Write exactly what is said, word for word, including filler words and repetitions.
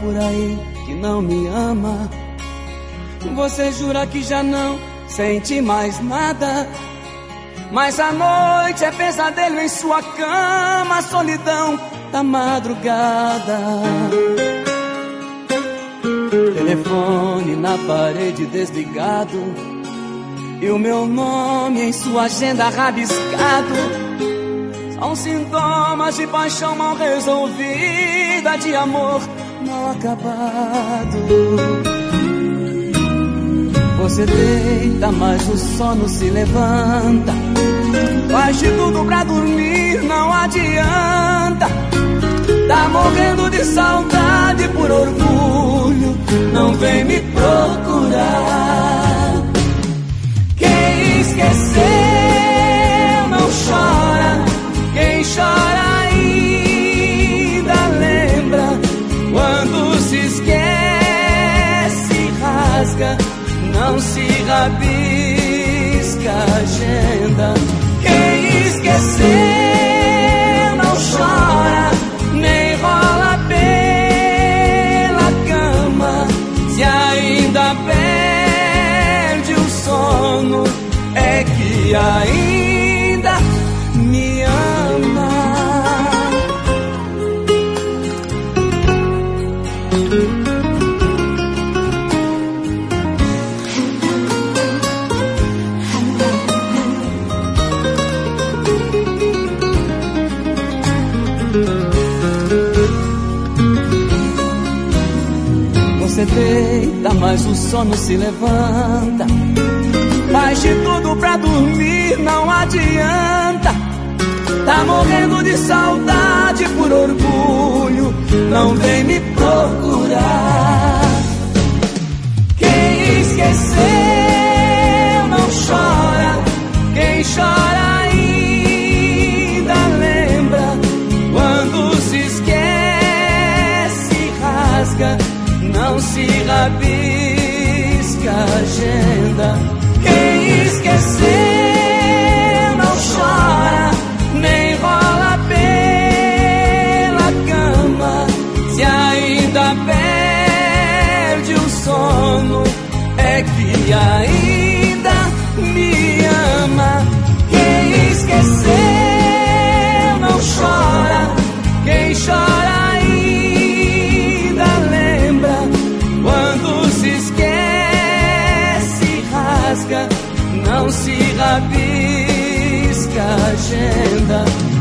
por aí que não me ama. Você jura que já não sente mais nada, mas a noite é pesadelo em sua cama, a solidão da madrugada. Telefone na parede desligado e o meu nome em sua agenda rabiscado. São sintomas de paixão mal resolvida, de amor mal acabado. Você deita, mas o sono se levanta, faz de tudo pra dormir, não adianta. Tá morrendo de saudade, por orgulho não vem me procurar. Quem esqueceu não chora, quem chora ainda lembra. Quando se esquece, rasga, não se rabisca a agenda. Quem esqueceu não chora, nem rola pela cama. Se ainda perde o sono, é que ainda me ama. Você deita, mas o sono se levanta, faz de tudo pra dormir, não adianta. Tá morrendo de saudade, por orgulho não vem me procurar. Quem esqueceu não chora, quem chora ainda lembra. Quando se esquece, rasga, não se rabisca a agenda. Quem esqueceu não chora, nem rola pela cama. Se ainda perde o sono, é que ainda me ama. Quem esqueceu não chora, quem chora ainda lembra. Quando se esquece, rasga, não se rabisca a agenda.